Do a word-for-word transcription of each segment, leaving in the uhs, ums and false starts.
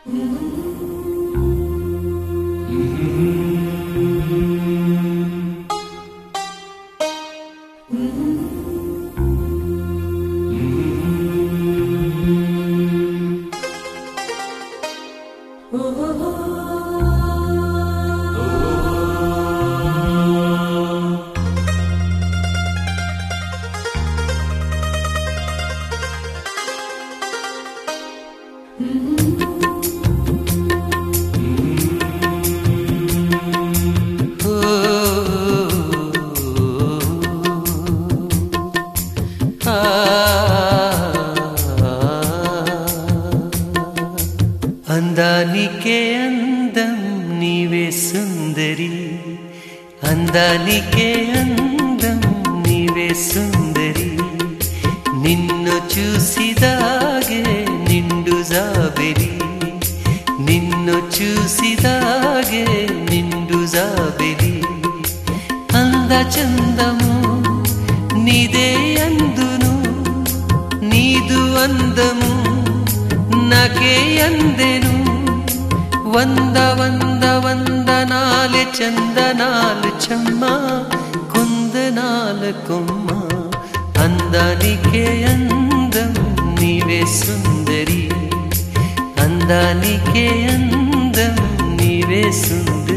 అందానికే అందం నీవే సుందరి, అందానికే అందం నీవే సుందరి. నిన్ను చూసిదాగే నిండు జాబెరి, నిన్ను చూసిదాగే నిండు జాబెరి. అంద చందము నీదే అందును, నీదు అందము నాకే అందెను. వంద వంద వందనాలు చందనాలు చెమ్మ, కుందనాల కొమ్మ. అందానికే అందం నీవే సుందరి, అందానికే అందం నీవే సుందరి.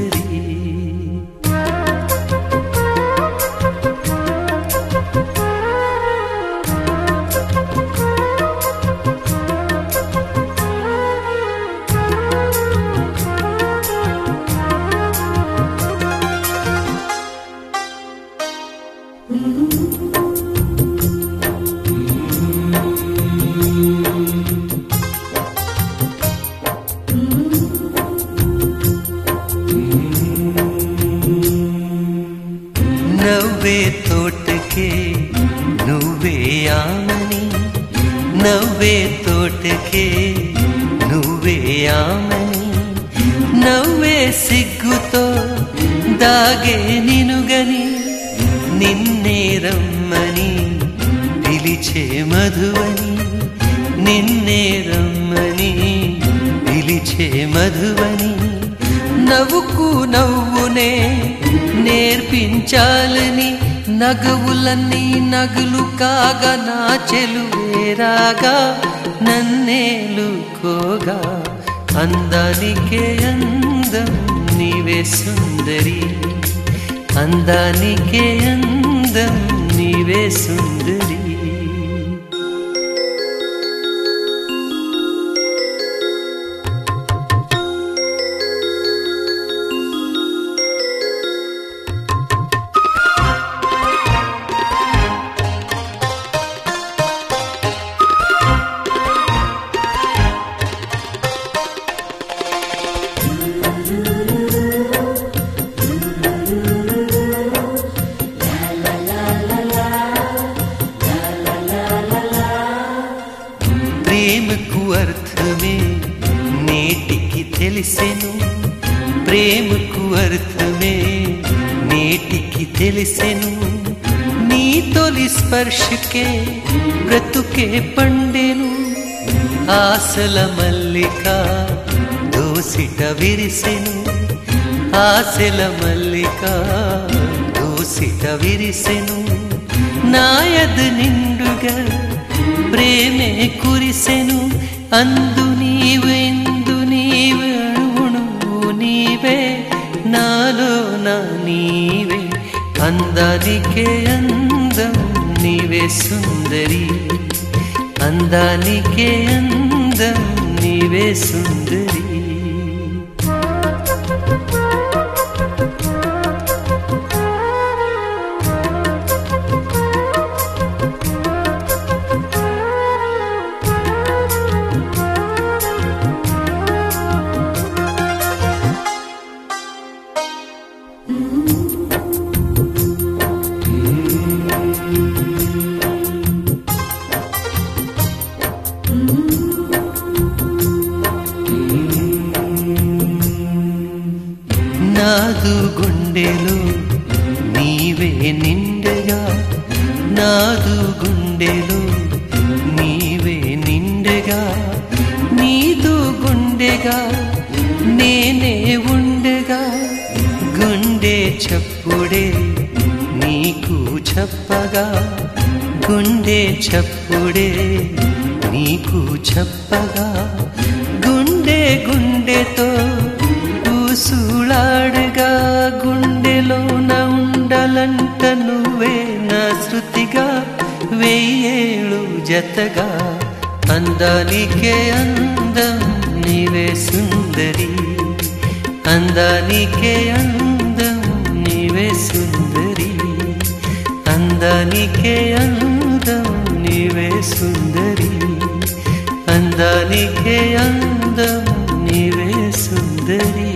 నవ్వే తోటకే నువ్వే ఆమని, నవ్వే తోటకే నువ్వే ఆమని. నవ్వే సిగ్గుతో దాగే నినుగని, నిన్నే రమ్మని పిలిచే మధువని, నిన్నే రమ్మని పిలిచే మధువని. నవ్వుకు నవ్వునే నేర్పించాలని, నగవులన్నీ నగులు కాగా నా చెలువేరాగా నన్నేలుకోగా. అందానికే అందం నీవే సుందరి, అందానికే అందం నీవే సుందరి. ప్రేమకు అర్థమే నేటికి తెలిసెను, ప్రేమకు అర్థమే నేటికి తెలిసెను. నీ తొలి స్పర్శకే బ్రతుకే పండెను. ఆశల మల్లిక దోసిట విరిసెను, ఆశల మల్లిక దోసిట విరిసెను. నాయదు నిండుగా ప్రేమే కురిసెను. అందు నీవు ఎందు నీవు అణువును నీవే, నాలో నా నీవే. అందానికే అందం నీవే సుందరి, అందానికే అందం నీవే సుందరి. నాదు గుండెలో నీవే నిండగా, నాదు గుండెలో నీవే నిండగా. నీ నీదు గుండెగా నేనే ఉండగా గుండె చప్పుడే నీకు చెప్పగా గుండె చప్పుడే నీకు చెప్పగా గుండె గుండెతో ఊసులాడగా గుండెలోన ఉండాలంట నువ్వే నా శృతిగా వెయ్యేళ్ళు జతగా అందానికే అందం నీవే సుందరి అందానికే అందం నీవే సుందరి అందానికే అందం నీవే సుందరి అందానికే అందం నీవే సుందరి